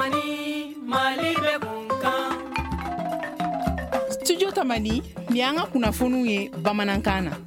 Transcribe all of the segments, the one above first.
Tamani Mali be kunkan. Studio Tamani ni an ka kunnafoniw ye Bamanankan na.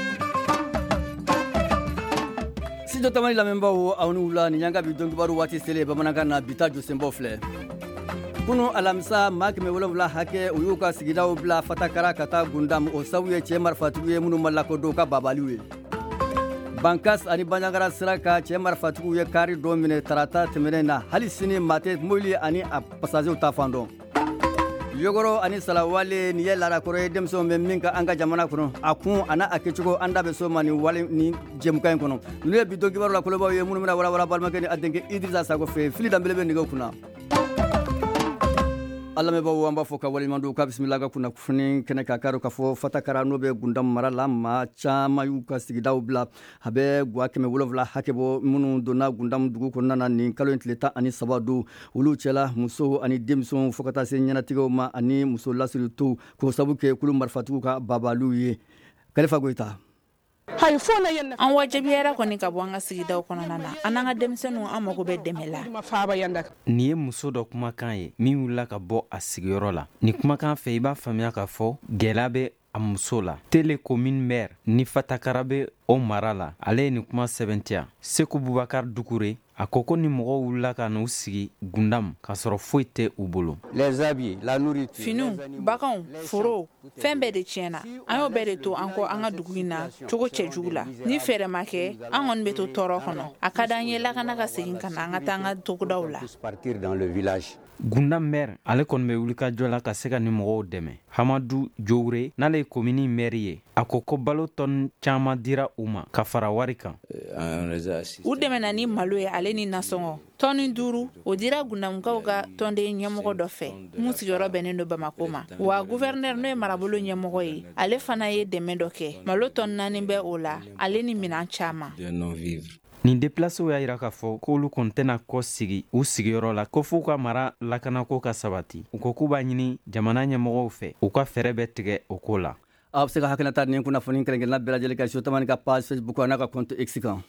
Studio Tamani lamɛnbaaw aw ni wula ni yanga bi dɔnkibaru waati sele Bamanankan na bita Josenbɔ filɛ. Kunu alamisa maa 700 hakɛ u y'u ka sigidaw bila Fatakara ka taa Gundam o sabu ye cɛ marifatigiw ye minnu ma lakodɔn ka babaliw ye. Bankas ani Banjagara sira ka cɛ marifatigiw ye kari dɔ minɛ tarata tɛmɛnen na hali sini maa tɛ mobili ani a pasajew ta fan dɔn. Yogoro ani Salawale ni ye larakɔrɔ ye denmisɛnw bɛ min ka an ka jamana kɔnɔ a kun a n'a a kɛcogo an da bɛ so ma ni wale ni jɛmukan in kɔnɔ. Ninnu ye bi dɔnkibaru la kolobaaw ye minnu bɛna walawala balimakɛ ni a denkɛ Idrisa Sako fɛ fili danbele bɛ nɛgɛw kunna. Alamɛbaaw an b'a fɔ ka waleɲuman don ka bisimila ka kunnafoni kɛnɛ ka k'a dɔn k'a fɔ Fatakara n'o bɛ Gundam mara la maa caman y'u ka sigidaw bila a bɛ guwa 700 hakɛ bɔ minnu donna Gundam dugu kɔnɔna na nin kalo in tile 13 don olu cɛla musow ani denmisɛnw fo ka taa se ɲɛnatigɛw ma ani muso lasiri to k'o sabu kɛ kulu marifatigiw ka babaliw ye. Kalifa Goyita. An wajibiyara kɔni ka bɔ an ka sigidaw kɔnɔna na an n'an ka denmisɛnninw an mago bɛ dɛmɛ la. Nin ye muso dɔ kumakan ye min wulila ka bɔ a sigiyɔrɔ la. Ni kumakan fɛ i b'a faamuya k'a fɔ gɛlɛya bɛ a muso la. Tele commune maire ni Fatakara bɛ o mara la ale ye nin kuma sɛbɛntiya. Seku Bubakar Dukure a ko ko ni mɔgɔw wulila ka n'u sigi Gundam k'a sɔrɔ foyi tɛ u bolo. Finiw, baganw, forow, fɛn bɛɛ de tiɲɛna. An y'o bɛɛ de to an kɔ an ka dugu in na cogo cɛjugu la. Ni fɛɛrɛ ma kɛ an kɔni bɛ to tɔɔrɔ kɔnɔ. A ka d'an ye lakana ka segin ka na an ka taa an ka togodaw la. Gundam maire ale kɔni bɛ wulikajɔ la ka se ka ni mɔgɔw dɛmɛ. Hamadu Jowure n'ale ye commune maire ye a ko ko balo tɔn caman dira u ma ka fara wari kan. U dɛmɛna ni malo ye ale ni nasɔngɔ. Tɔni 5 o dira Gundamkaw ka tɔnden ɲɛmɔgɔ dɔ fɛ mun sigiyɔrɔ bɛnnen don Bamako ma. Wa gouverneur n'o ye marabolo ɲɛmɔgɔ ye ale fana ye dɛmɛ dɔ kɛ. Malo tɔn 4 bɛ o la ale ni minan caman. Nin déplacés y'a yira k'a fɔ k'olu kɔni tɛna kɔ sigi u sigiyɔrɔ la ko f'u ka mara lakanako ka sabati. U ko k'u b'a ɲini jamana ɲɛmɔgɔw fɛ u ka fɛɛrɛ bɛ tigɛ o ko la. A bɛ se ka hakilinata nin kunnafoni kɛrɛnkɛrɛnna bɛɛ lajɛlen ka Studio Tamani ka page Facebook n'a ka compte X kan.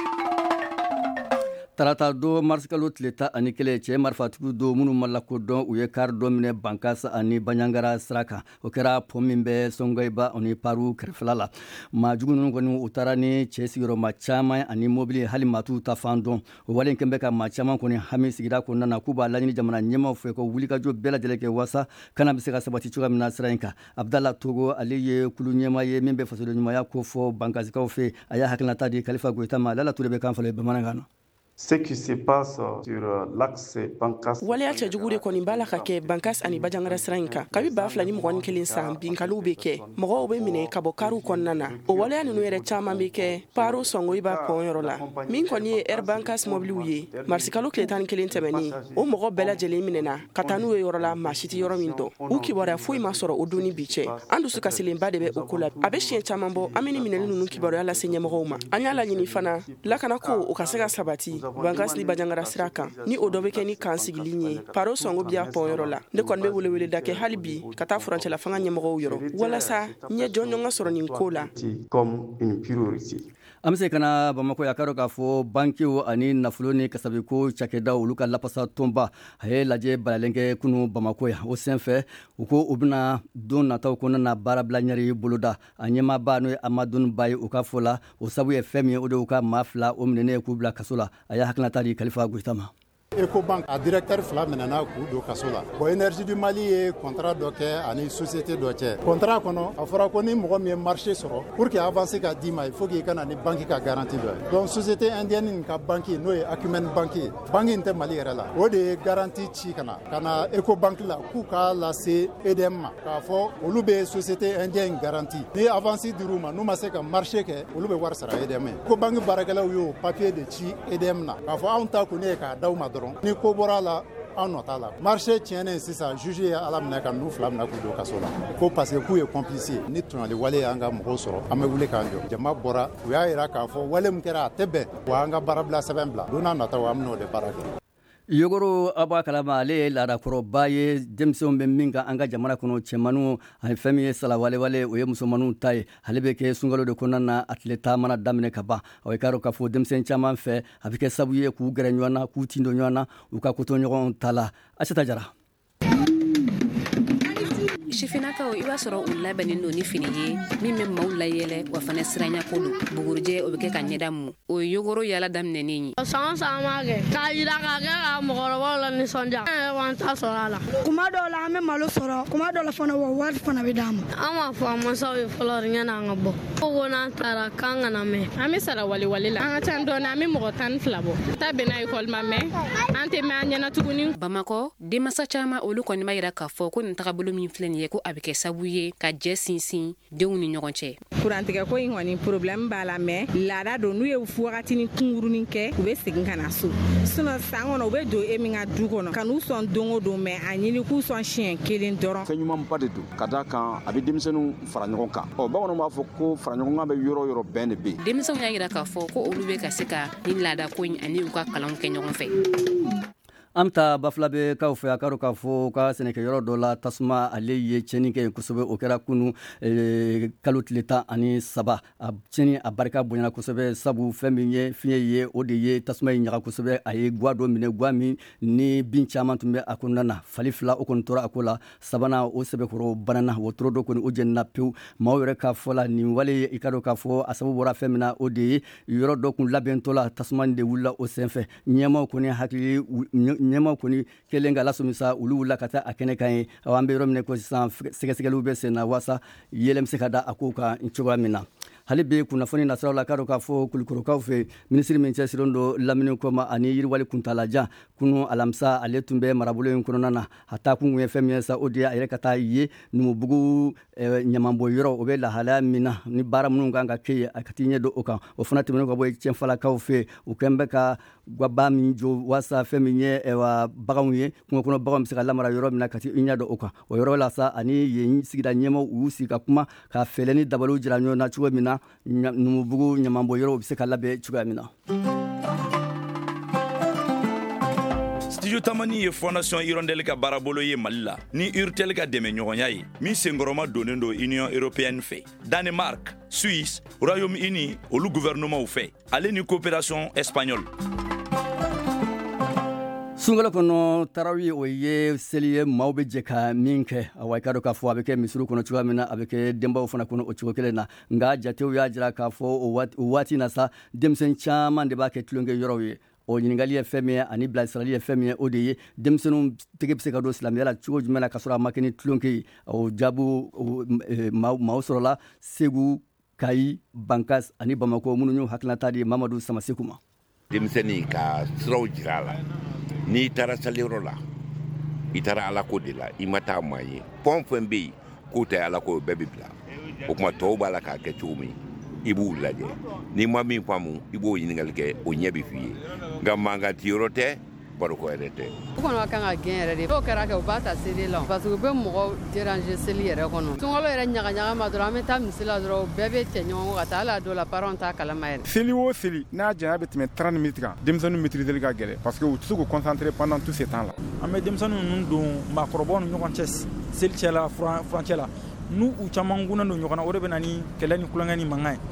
Tarata do mars kalo tile 11 cɛ marifatigiw do minnu ma lakodɔn u ye kari dɔ minɛ Bankas ani Banjagara sira kan. O kɛra pont min bɛ Songɔyiba ani Paru kɛrɛfɛla la. Maa jugu ninnu kɔni u taara ni cɛ sigiyɔrɔma caman ani mobili hali matuw ta fan dɔn. O wale in kɛn bɛ ka maa caman kɔni hami sigida kɔnɔna na k'u b'a laɲini jamana ɲɛmaw fɛ ka wulikajɔ bɛɛ lajɛlen kɛ waasa kana bɛ se ka sabati cogoya min na sira in kan. Abdala Togo ale ye kulu ɲɛma ye min bɛ fasoden ɲumanya ko fɔ Bankasikaw fɛ a y'a hakilinata di Kalifa Goyita ma. Lala Ture bɛ kan fɔlɔ Bamanankan na. Ce qui se passe sur l'axe Bankas. Waleya cɛjugu de kɔni b'a la ka kɛ Bankas ani Banjagara sira in kan. Kabi 2021 san binkaliw bɛ kɛ. Mɔgɔw bɛ minɛ ka bɔ kariw kɔnɔna na. O waleya ninnu yɛrɛ caman bɛ kɛ Paro Songɔyiba pont yɔrɔ la. Min kɔni ye Air Bankas mobiliw ye. Marsikalo tile 11 tɛmɛni o mɔgɔ bɛɛ lajɛlen minɛna ka taa n'u ye yɔrɔ la maa si tɛ yɔrɔ min dɔn. U kibaruya foyi ma sɔrɔ o don ni bi cɛ. An dusu kasilenba de bɛ o ko la. A bɛ siɲɛ caman bɔ an bɛ ni minɛli ninnu kibaruya lase ɲɛmɔgɔw ma. An y'a laɲini fana lakanako o ka se ka sabati. Bankas ni Banjagara sira kan ni o dɔ bɛ kɛ ni kan sigili ye Paro Songɔyiba pont yɔrɔ la. Ne kɔni bɛ welewele da kɛ hali bi ka taa furancɛla fanga ɲɛmɔgɔw yɔrɔ walasa ɲɛ jɔnjɔn ka sɔrɔ nin ko la. An bɛ se kana Bamako ya k'a dɔn k'a fɔ bankiw ani nafolo ni kasabiko cakɛdaw olu ka lapasa tɔnba a ye lajɛ balalen kɛ kunu Bamako ya. O senfɛ u ko u bɛna don nataw kɔnɔna na baara bila ɲɛri boloda a ɲɛmaaba n'o ye Amadou Ba ye u ka fɔ la o sabu ye fɛn min ye o de y'u ka maa 2 o minɛnen k'u bila kaso la a y'a hakilinata di Kalifa Goyita ma. Ecobank a directeur 2 minɛna k'u don kaso la. Bon Énergie du Mali ye contrat dɔ kɛ ani société dɔ cɛ. Contrat kɔnɔ a fɔra ko ni mɔgɔ min ye marché sɔrɔ pour que avancer ka d'i ma il faut que i kana ni banque ka garantie dɔ ye. Donc société indienne nin ka banque n'o ye Acumen banque ye. Banque in tɛ Mali yɛrɛ la. O de ye garantie ci kana Ecobank la k'u k'a lase EDM ma k'a fɔ olu bɛ société indienne garantie. Ni avance dir'u ma n'u ma se ka marché kɛ olu bɛ wari sara EDM ye. Ecobank baarakɛlaw y'o papier de ci EDM na k'a fɔ anw ta kɔni ye k'a d'aw ma dɔrɔn. Ni ko bɔra la an nɔ t'a la marché tiɲɛnen sisan juge ye ala minɛ ka n'u 2 minɛ k'u don kaso la ko parce que k'u ye complice ni tɔɲɔli wale y'an ka mɔgɔw sɔrɔ an bɛ wuli k'an jɔ jama bɔra u y'a yira k'a fɔ wale min kɛra a tɛ bɛn wa an ka baara bila sɛbɛn bila don n'a nataw an bɛn'o de baara kɛ. yogoro aba kalama ale lara koroba ye denmisɛnw bɛ min kan an ka jamana kɔnɔ cɛmanu ani fɛn min ye salawalewale o ye musomanu ta ye ale bɛ kɛ sunkalo de kɔnɔna na a tile taamana daminɛ ka ban o ye k'a dɔn k'a fɔ denmisɛn caman fɛ a bɛ kɛ sabu ye k'u gɛrɛ ɲɔgɔn na k'u tindo ɲɔgɔn na u ka koto ɲɔgɔn ta la Asita Jara. Sifinakaw I b'a sɔrɔ u labɛnnen don ni fini ye min bɛ maaw layɛlɛ wa fana siranya ko don bugurujɛ o bɛ kɛ ka ɲɛda mu o ye yogoro yala daminɛnen ye san b'a kɛ k'a jira k'a kɛ ka mɔgɔkɔrɔbaw la nisɔndiya an yɛrɛ b'an ta sɔrɔ a la kuma dɔw la an bɛ malo sɔrɔ kuma dɔw la fana wa wari fana bɛ d'an ma an b'a fɔ an mansaw ye fɔlɔ ɲɛna an ka bɔ ko n'an taara k'an kana mɛn an bɛ sara waliwale la an ka ca dɔɔnin an bɛ mɔgɔ 12 bɔ ta bɛnna ekɔli ma mɛn an tɛ mɛn an ɲɛna tuguni Bamakɔ denmansa caman olu kɔni b'a yira k'a fɔ ko nin tagabolo min filɛ nin ye ko a bɛ kɛ sabu ye ka jɛ sinsin denw ni ɲɔgɔn cɛ kurantigɛ ko in kɔni problème b'a la mais laada don n'u ye wagatinin kungurunin kɛ u bɛ segin ka na so sinon san kɔnɔ u bɛ don e min ka du kɔnɔ ka n'u sɔn don o don mais a ɲini k'u sɔn siɲɛ kelen dɔrɔn fɛn ɲumanba de don ka da kan a bɛ denmisɛnninw fara ɲɔgɔn kan bamananw b'a fɔ ko fara ɲɔgɔn kan bɛ yɔrɔ yɔrɔ bɛn de bɛ yen denmisɛnw y'a yira k'a fɔ ko olu bɛ ka se ka nin laada ko in ani u ka kalanw kɛ ɲɔgɔn fɛ an ta bafula bɛ kaw fɛ a ka dɔn k'a fɔ ka sɛnɛkɛyɔrɔ dɔ la tasuma ale ye tiɲɛni kɛ kosɛbɛ o kɛra kunu kalo tile 13 a tiɲɛni a barika bonyana kosɛbɛ sabu fɛn min ye fiɲɛ ye o de ye tasuma ye ɲaga kosɛbɛ a ye gwa dɔ minɛ gwa min ni bin caman tun bɛ a kɔnɔna na fali fila o kɔni tora a ko la sabanan o sɛbɛkɔrɔ banana wotoro dɔ kɔni o jɛnina pewu maaw yɛrɛ k'a fɔ la nin wale ye i ka dɔn k'a fɔ a sababu bɔra fɛn min na o de ye yɔrɔ dɔ kun labɛntɔ la tasuma de wulila o senfɛ ɲɛmaw kɔni hakili ɲɛmaw kɔni kelen ka lasomisa olu wulila ka taa a kɛnɛ kan ye an bɛ yɔrɔ min ko sisan sɛgɛsɛgɛliw bɛ sen na waasa yɛlɛ bɛ se ka da a kow kan cogoya min na hali bi kunnafoni nasiraw la k'a dɔn k'a fɔ kulikorokaw fɛ minisiri min cɛsirilen don lamini kɔma ani yiriwali kuntalajan kunu alamisa ale tun bɛ marabolo in kɔnɔna na a taa kun ye fɛn min ye sa o de ye a yɛrɛ ka taa ye numubugu ɲamanbɔ yɔrɔ o bɛ lahalaya min na ni baara minnu kan ka kɛ ye a ka t'i ɲɛ don o kan o fana tɛmɛnen ka bɔ cɛnfalakaw fɛ u kɛn bɛ ka gaba min jɔ waasa fɛn min ye baganw ye kungo kɔnɔ baganw bɛ se ka lamara yɔrɔ min na ka t'i ɲɛ don o kan o yɔrɔ la sa ani yen sigida ɲɛmaw u y'u sigi ka kuma ka fɛlɛ ni dabaliw jira ɲɔgɔn na cogo min na numubugu ɲamanbɔ yɔrɔ bɛ se ka labɛn cogoya min na Studio Tamani ye Fondation Hirondelle ka baarabolo ye Mali la ni Urtel ka dɛmɛ ɲɔgɔnya ye min senkɔrɔma donnen don Union Européenne fɛ Danemark, Suisse, Royaume-Uni olu gouvernement fɛ ale ni coopération espagnole sunkalo kɔnɔ tarawi o ye seli ye maaw bɛ jɛ ka min kɛ awa i ka dɔn k'a fɔ a bɛ kɛ misiri kɔnɔ cogoya min na a bɛ kɛ denbaw fana kɔnɔ o cogo kelen na nka jatew y'a jira k'a fɔ o waati na sa denmisɛn caman de b'a kɛ tulonkɛ yɔrɔw ye o ɲininkali ye fɛn min ye ani bilasirali ye fɛn min ye o de ye denmisɛnninw tɛgɛ bɛ se ka don silamɛya la cogo jumɛn na ka sɔrɔ a ma kɛ ni tulonkɛ ye o jaabu maaw sɔrɔla Segu Kayi Bankas ani Bamako minnu y'u hakilinata di Mamadu Samaseku ma denmisɛnnin ka siraw jira la n'i taara saliyɔrɔ la i taara ala ko de la i ma taa maa ye fɛn fɛn bɛ yen k'o tɛ ala ko bɛɛ bɛ bila o tuma tɔw b'a la k'a kɛ cogo min i b'u lajɛ n'i ma min faamu i b'o ɲininkali kɛ o ɲɛ bɛ f'i ye nka mankantiyɔrɔ tɛ baroko yɛrɛ tɛ u kɔni ka kan ka gɛn yɛrɛ de n'o kɛra kɛ u b'a ta seli la parce que u bɛ mɔgɔw déranger seli yɛrɛ kɔnɔ sunkalo yɛrɛ ɲagaɲaga ma dɔrɔn an bɛ taa misi la dɔrɔn bɛɛ bɛ cɛ ɲɔgɔn kɔ ka taa hali a dɔw la parents t'a kalama yɛrɛ seli o seli n'a janya bɛ tɛmɛ 30 minutes kan denmisɛnninw maîtriser ka gɛlɛn parce que u tɛ se k'u concentrer pendant tout ce temps là an bɛ denmisɛnninw ninnu don maakɔrɔbaw ni ɲɔgɔn cɛ seli cɛla furancɛ la n'u caman gunnen don ɲɔgɔn na o de bɛ na ni kɛlɛ ni kulonkɛ ni mankan ye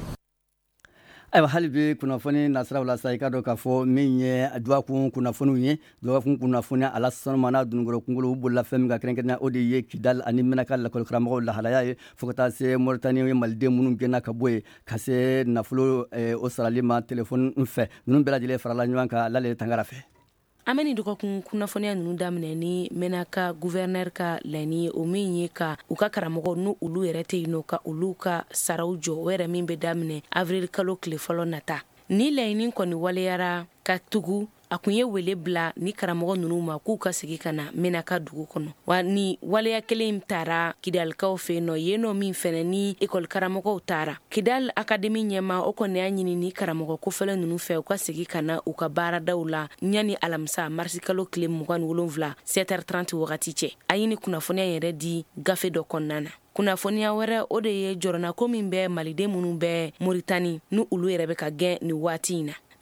ayiwa hali bi kunnafoni nasiraw la sa i ka dɔn k'a fɔ min ye duwakun kunnafoniw ye duwakun kunnafoni ala sɔnma n'a dununkɔrɔ kunkolo u bolila fɛn min ka kɛrɛnkɛrɛnya o de ye Kidal ani Menaka lakɔlikaramɔgɔw lahalaya ye fo ka taa se Mauritanie ye maliden minnu gɛnna ka bɔ yen ka se nafolo o sarali ma telefoni fɛ ninnu bɛɛ lajɛlen farala ɲɔgɔn kan Lale Tangara fɛ an bɛ nin dɔgɔkun kunnafoniya ninnu daminɛ ni Menaka gouverneur ka laɲini ye o min ye ka u ka karamɔgɔw n'u olu yɛrɛ tɛ yen nɔ ka olu ka saraw jɔ o yɛrɛ min bɛ daminɛ avril kalo tile fɔlɔ nata ni laɲini kɔni waleyara ka tugu a kun ye wele bila ni karamɔgɔ ninnu ma k'u ka sigi ka na Menaka dugu kɔnɔ wa ni waleya kelen taara Kidalikaw fɛ yen nɔ yen nɔ min fɛnɛ ni ekɔli karamɔgɔw taara Kidal Academy ɲɛma o kɔni y'a ɲini ni karamɔgɔ kofɛlɛ ninnu fɛ u ka sigi ka na u ka baaradaw la ɲani alamisa marisi kalo tile 27 7h30 wagati cɛ a ɲini kunnafoniya yɛrɛ di gafe dɔ kɔnɔna na kunnafoniya wɛrɛ o de ye jɔrɔnako min bɛ maliden minnu bɛ Mauritanie ni olu yɛrɛ bɛ ka gɛn ni waati in na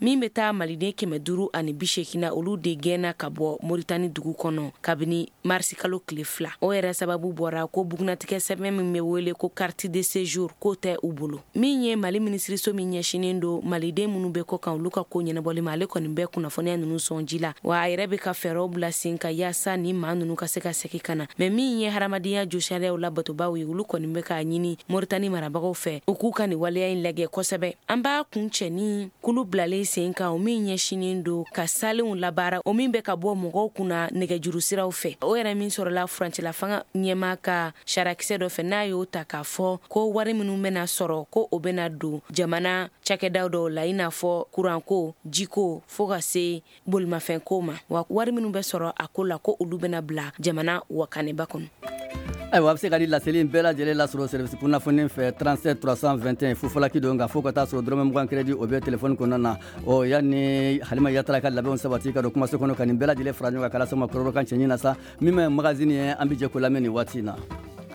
min bɛ taa maliden 500 ani 80 olu de gɛnna ka bɔ Moritani dugu kɔnɔ kabini marsi kalo tile 2 o yɛrɛ sababu bɔra ko bugunatigɛ sɛbɛn min bɛ wele ko carte de séjour ko tɛ u bolo min ye Mali ministriso min ɲɛsinen do maliden minnu bɛ kɔ kan olu ka ko ɲɛnabɔli ma ale kɔni bɛ kunnafoniya ninnu sɔnji la wa a yɛrɛ bɛ ka fɛɛrɛw bila sen ka yaasa ni maa ninnu ka se ka segin ka na mais min ye hadamadenya jɔsiyalaw la batobaw ye olu kɔni bɛ ka ɲini Moritani marabagaw fɛ u k'u ka nin waleya in lajɛ kosɛbɛ an b'a kun cɛ ni kulu bilalen sen kan o min ɲɛsinen do ka salenw labaara o min bɛ ka bɔ mɔgɔw kunna nɛgɛjuru siraw fɛ o yɛrɛ min sɔrɔla furancɛla fanga ɲɛma ka sarakisɛ dɔ fɛ n'a y'o ta k'a fɔ ko wari minnu bɛna sɔrɔ ko o bɛna don jamana cakɛdaw dɔw la i n'a fɔ kuranko jiko fo ka se bolimafɛnko ma wa wari minnu bɛ sɔrɔ a ko la ko olu bɛna bila jamana wakaneba kɔnɔ. ayiwa a bɛ se ka di laseli bɛɛ lajɛlen lasɔrɔ service kunnafoni fɛ 37 321 fufalaki don nka fo ka taa sɔrɔ dɔrɔmɛ 20 crédit o bɛ telefɔni kɔnɔna na ɔ yanni Halima Yatara ka labɛnw sabati ka don kumaso kɔnɔ ka nin bɛɛ lajɛlen fara ɲɔgɔn kan kala sama kɔrɔrɔ kan cɛɲi na sa min bɛ magazine ye an bɛ jɛ ko lamɛn nin waati in na.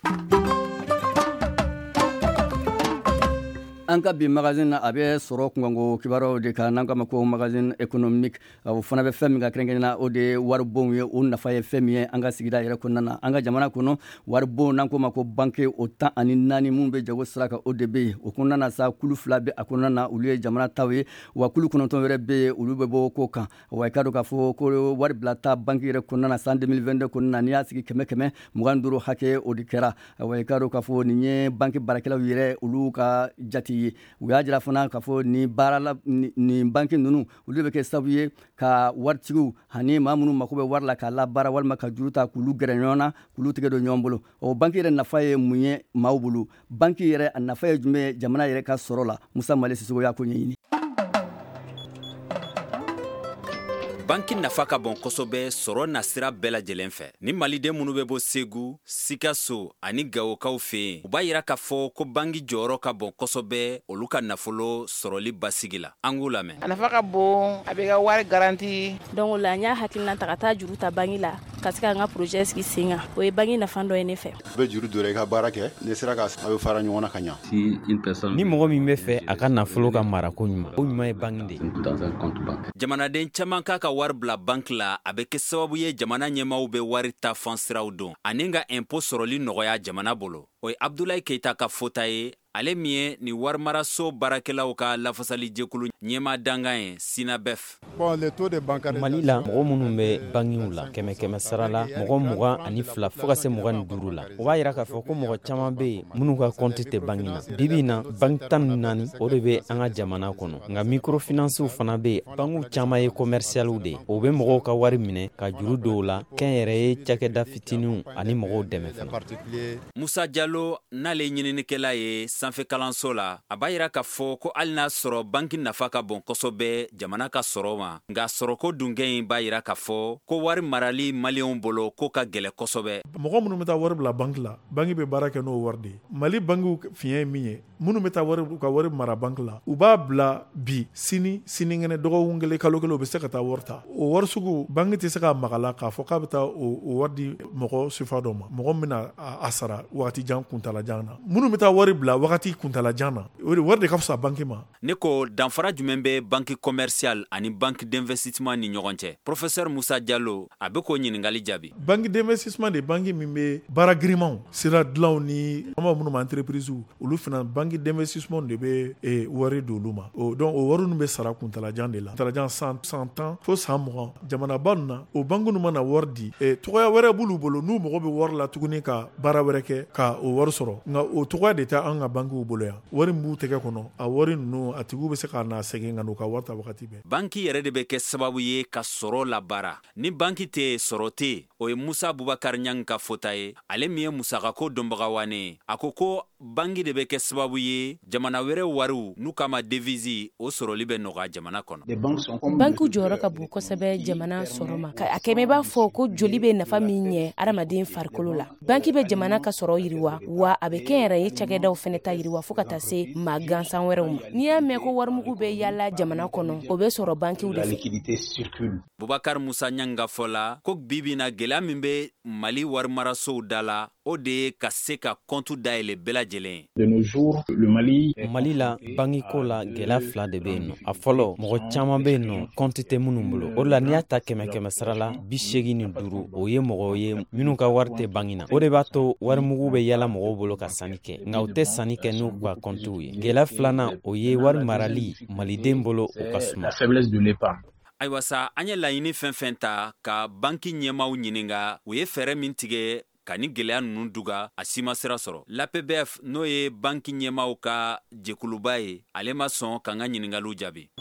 an ka bi magazine na a bɛ sɔrɔ kunkanko kibaruw de kan n'an k'a ma ko magazine économique o fana bɛ fɛn min ka kɛrɛnkɛrɛnnen na o de ye waribonw ye o nafa ye fɛn min ye an ka sigida yɛrɛ kɔnɔna na an ka jamana kɔnɔ waribon n'an k'o ma ko banque o 14 mun bɛ jago sira kan o de bɛ yen o kɔnɔna na sa kulu 2 bɛ a kɔnɔna na olu ye jamana taw ye wa kulu 9 wɛrɛ bɛ yen olu bɛ bɔ ko kan wa i ka dɔn k'a fɔ ko wari bilata banque yɛrɛ kɔnɔna na san 2022 kɔnɔna na n'i y'a sigi 100 25 hakɛ o de kɛra wa i ka dɔn k'a fɔ nin ye banque baarakɛlaw yɛrɛ olu ka jate ye u y'a jira fana k'a fɔ nin baara la nin banque ninnu olu bɛ kɛ sababu ye ka waritigiw ani maa minnu mako bɛ wari la k'a labaara walima ka juru ta k'olu gɛrɛ ɲɔgɔn na k'olu tigɛ don ɲɔgɔn bolo o banque yɛrɛ nafa ye mun ye maaw bolo banque yɛrɛ a nafa ye jumɛn ye jamana yɛrɛ ka sɔrɔ la Musa Male Sisoko y'a ko ɲɛɲini. banki nafa ka bon kosɛbɛ sɔrɔ nasira bɛɛ lajɛlen fɛ ni maliden minnu bɛ bɔ Segu, Sikaso ani Gawokaw fɛ yen u b'a yira k'a fɔ ko banki jɔyɔrɔ ka bon kosɛbɛ olu ka nafolo sɔrɔli basigi la an k'u lamɛn. A nafa ka bon a bɛ ka wari garanti donc o la n y'a hakilina ta ka taa juru ta banki la ka se ka n ka projet sigi sen kan o ye banki nafa dɔ ye ne fɛ. u bɛ juru dɔrɔn i ka baara kɛ n'i sera ka a bɛ fara ɲɔgɔn na ka ɲa. ni mɔgɔ min bɛ fɛ a ka nafolo ka mara ko ɲuman o ɲuman ye banki de ye. jamanaden caman k'a ka wari bila banki la a bɛ kɛ sababu ye jamana ɲɛmaaw bɛ wari ta fan siraw don ani ka impôt sɔrɔli nɔgɔya jamana bolo o ye Abdoulaye Keita ka fota ye ale min ye ni warimaraso baarakɛlaw ka lafasali jɛkulu ɲɛma dangan ye Sinabef. Mali la mɔgɔ minnu bɛ bankiw la 100 sara la mɔgɔ 22 fo ka se 25 la o b'a yira k'a fɔ ko mɔgɔ caman bɛ yen minnu ka compte tɛ banki na bibi na banki 14 o de bɛ an ka jamana kɔnɔ nka microfinancew fana bɛ yen bankiw caman ye commercialw de ye o bɛ mɔgɔw ka wari minɛ ka juru dɔw la kɛnyɛrɛ ye cakɛda fitininw ani mɔgɔw dɛmɛ fana. Musa Diallo n'ale ɲininikɛla ye sanfɛ kalanso la a b'a yira k'a fɔ ko hali n'a sɔrɔ banki nafa ka bon kosɛbɛ jamana ka sɔrɔ ma nka sɔrɔko dunkɛ in b'a yira k'a fɔ ko wari marali maliyɛnw bolo ko ka gɛlɛ kosɛbɛ. mɔgɔ minnu bɛ taa wari bila banki la banki bɛ baara kɛ n'o wari de ye Mali bankiw fiɲɛ ye min ye minnu bɛ taa u ka wari mara banki la u b'a bila bi sinikɛnɛ dɔgɔkun kelen kalo kelen u bɛ se ka taa wari ta o wari sugu banki tɛ se ka magala k'a fɔ k'a bɛ taa o wari di mɔgɔ sufa dɔ ma mɔgɔ min bɛna a sara wagati jan kuntalajan na minnu bɛ taa wari bila wagati kuntalajan na o de wari de ka fisa banki ma. ne ko danfara jumɛn bɛ banki commercial ani banki d'investissement ni ɲɔgɔn cɛ professeur Musa Diallo a bɛ k'o ɲininkali jaabi. banki d'investissement de banki min bɛ baara girimanw sira dilanw ni an b'a minnu ma entreprise olu fana banki d'investissement de bɛ wari di olu ma donc o wari ninnu bɛ sara kuntalajan de la kuntalajan 100 tan fo san 20 jamanaba ninnu na o banki ninnu mana wari di tɔgɔya wɛrɛ b'olu bolo n'u mago bɛ wari la tuguni ka baara wɛrɛ kɛ ka o wari sɔrɔ nka o tɔgɔya de tɛ an ka bankiw bolo yan wari min b'u tɛgɛ kɔnɔ a wari ninnu a tigiw bɛ se ka na segin ka n'u ka wari ta wagati bɛɛ. banki yɛrɛ de bɛ kɛ sababu ye ka sɔrɔ labaara ni banki tɛ sɔrɔ tɛ o ye Musa Bubakar Ɲang ka fota ye ale min ye musakako dɔnbaga wane ye a ko banki de bɛ kɛ sababu ye jamana wɛrɛ wariw n'u kama devise o sɔrɔli bɛ nɔgɔya jamana kɔnɔ. bankiw jɔyɔrɔ ka bon kosɛbɛ jamana sɔrɔ ma a kɛmɛ b'a fɔ ko joli bɛ nafa min ɲɛ adamaden farikolo la banki bɛ jamana ka sɔrɔ yiriwa wa a bɛ kɛ yɛrɛ ye cakɛdaw fɛnɛ ta yiriwa fo ka taa se maa gansan wɛrɛw ma n'i y'a mɛn ko warimugu bɛ yala jamana kɔnɔ o bɛ sɔrɔ bankiw de fɛ. Bubakar Musa Ɲang ka fɔ la ko bibi na gɛlɛya min bɛ Mali warimarasow da la o de ye ka se ka kɔntu dayɛlɛ bɛɛ lajɛlen. De nos jours, le Mali la bangiko la gɛlɛya fila de bɛ yen nɔ. A fɔlɔ mɔgɔ caman bɛ yen nɔ kɔnti tɛ minnu bolo. O la n'i y'a ta 100 sara la 85 o ye mɔgɔw ye minnu ka wari tɛ bangi na. O de b'a to warimugu bɛ yala mɔgɔw bolo ka sanni kɛ nka u tɛ sanni kɛ n'u ka kɔntiw ye. Gɛlɛya filanan o ye wari marali maliden bolo o ka suma. La faiblesse de l'épargne. Ayiwa sa an ye laɲini fɛn fɛn ta ka banki ɲɛmaw ɲininga u ye fɛɛrɛ min tigɛ ka ni gɛlɛya nunu duga a si ma sira sɔrɔ. L'APBF n'o ye banki ɲɛmaw ka jɛkuluba ye ale ma sɔn ka n ka ɲiningaliw jaabi.